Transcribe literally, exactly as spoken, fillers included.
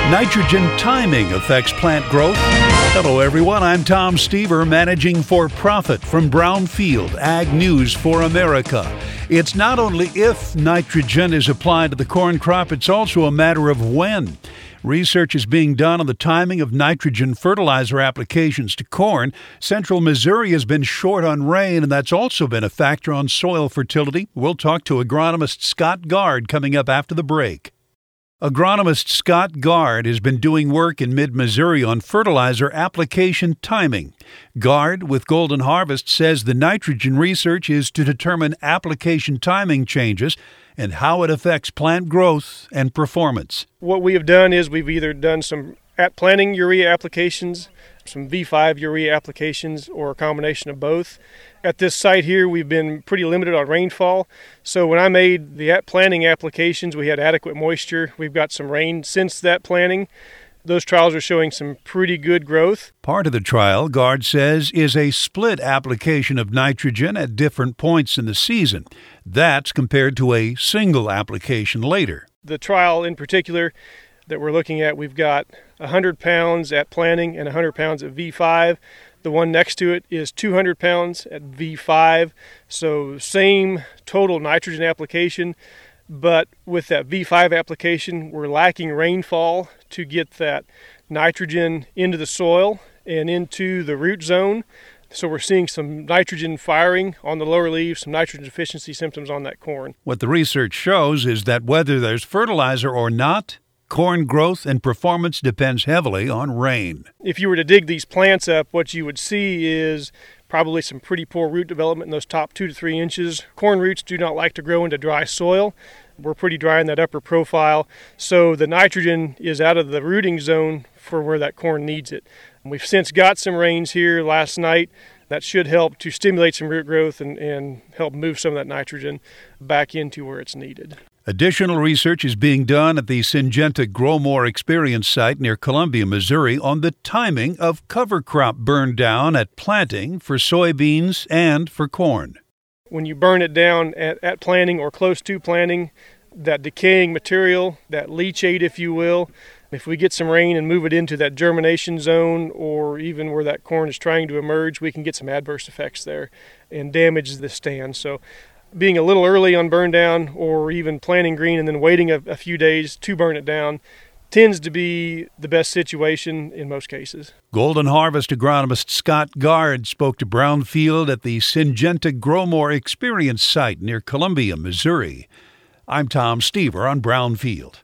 Nitrogen timing affects plant growth. Hello, everyone. I'm Tom Stever, managing for profit from Brownfield Ag News for America. It's not only if nitrogen is applied to the corn crop, it's also a matter of when. Research is being done on the timing of nitrogen fertilizer applications to corn. Central Missouri has been short on rain, and that's also been a factor on soil fertility. We'll talk to agronomist Scott Gard coming up after the break. Agronomist Scott Gard has been doing work in mid-Missouri on fertilizer application timing. Gard with Golden Harvest says the nitrogen research is to determine application timing changes and how it affects plant growth and performance. What we have done is we've either done some at planting urea applications, some V five urea applications, or a combination of both. At this site here, we've been pretty limited on rainfall. So when I made the at planting applications, we had adequate moisture. We've got some rain since that planting. Those trials are showing some pretty good growth. Part of the trial, Gard says, is a split application of nitrogen at different points in the season. That's compared to a single application later. The trial in particular that we're looking at, we've got one hundred pounds at planting and one hundred pounds at V five. The one next to it is two hundred pounds at V five. So same total nitrogen application, but with that V five application, we're lacking rainfall to get that nitrogen into the soil and into the root zone. So we're seeing some nitrogen firing on the lower leaves, some nitrogen deficiency symptoms on that corn. What the research shows is that whether there's fertilizer or not, corn growth and performance depends heavily on rain. If you were to dig these plants up, what you would see is probably some pretty poor root development in those top two to three inches. Corn roots do not like to grow into dry soil. We're pretty dry in that upper profile, so the nitrogen is out of the rooting zone for where that corn needs it. And we've since got some rains here last night. That should help to stimulate some root growth and, and help move some of that nitrogen back into where it's needed. Additional research is being done at the Syngenta Grow More Experience site near Columbia, Missouri, on the timing of cover crop burn down at planting for soybeans and for corn. When you burn it down at, at planting or close to planting, that decaying material, that leachate, if you will, if we get some rain and move it into that germination zone or even where that corn is trying to emerge, we can get some adverse effects there and damage the stand. So being a little early on burn down or even planting green and then waiting a, a few days to burn it down tends to be the best situation in most cases. Golden Harvest agronomist Scott Gard spoke to Brownfield at the Syngenta Grow More Experience site near Columbia, Missouri. I'm Tom Stever on Brownfield.